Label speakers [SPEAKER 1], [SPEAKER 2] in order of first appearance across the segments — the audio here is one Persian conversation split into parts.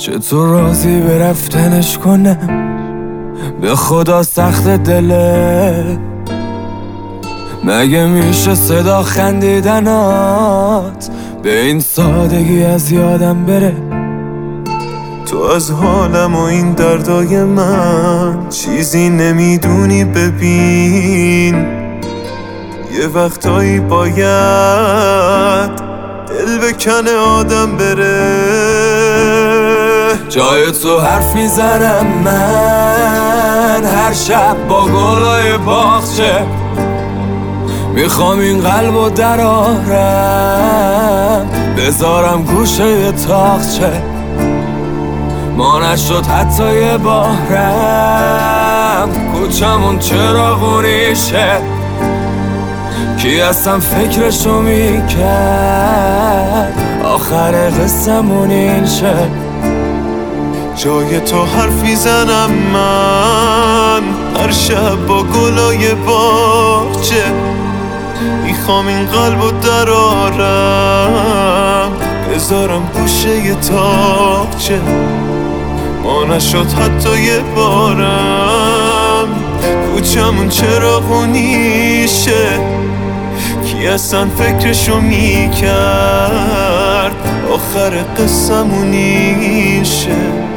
[SPEAKER 1] چطور راضی به رفتنش کنم؟ به خدا سخت دله، مگه میشه صدا خندیدنات به این سادگی از یادم بره؟
[SPEAKER 2] تو از حالم و این دردای من چیزی نمیدونی. ببین یه وقتایی باید دل بکنه آدم بره.
[SPEAKER 1] جای تو حرف میزنم من هر شب با گلای باغچه، میخوام این قلبو درارم بذارم گوشه تاقچه. ما نشد حتی یه بارم، کوچمون چراغونیشه، کی اصلا فکرشو میکرد آخر قصه‌مون این شه.
[SPEAKER 2] جای تو حرف میزنم من هر شب با گلای باغچه، میخوام این قلبو درارم بذارم گوشه تاقچه. ما نشد حتی یه بارم، کوچمون چراغونیشه، کی اصلا فکرشو میکرد آخر قصه‌مون این شه.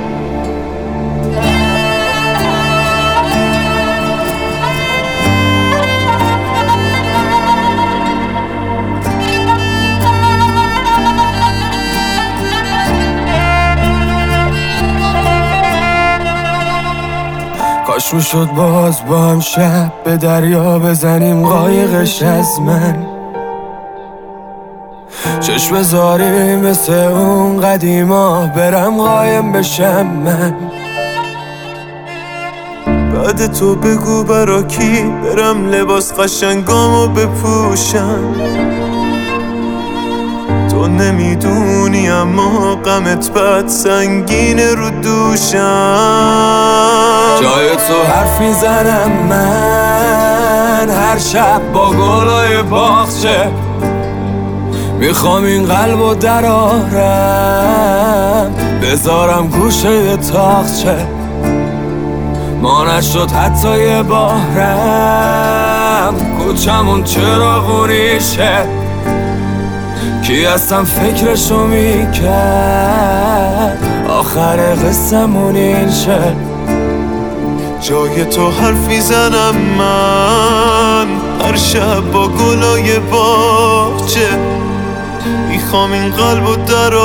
[SPEAKER 1] کاش میشد باز با هم شب به دریا بزنیم قایقش از من، چشم بذاریم مثل اون قدیما برم قایم بشم من.
[SPEAKER 2] بعد تو بگو برا کی برم لباس قشنگامو بپوشم. تو نمیدونی اما غمت بد سنگینه رو دوشم.
[SPEAKER 1] جای تو حرف میزنم من هر شب با گلای باغچه، میخوام این قلبو درارم بذارم گوشه تاقچه. ما نشد حتی یه بارم، کوچمون چراغونیشه، کی اصلا فکرشو میکرد آخر قصه‌مون این شه.
[SPEAKER 2] جای تو حرف میزنم من هر شب با گلای باغچه، میخوام این قلبو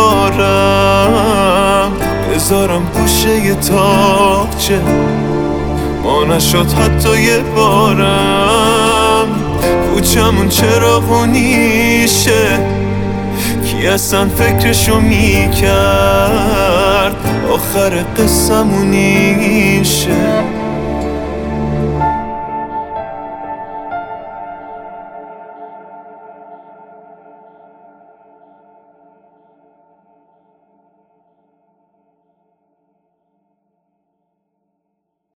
[SPEAKER 2] درارم بذارم گوشه تاقچه. ما نشد حتی یه بارم، کوچمون چراغونیشه، کی اصلا فکرشو میکرد آخر قصه‌مون این شه.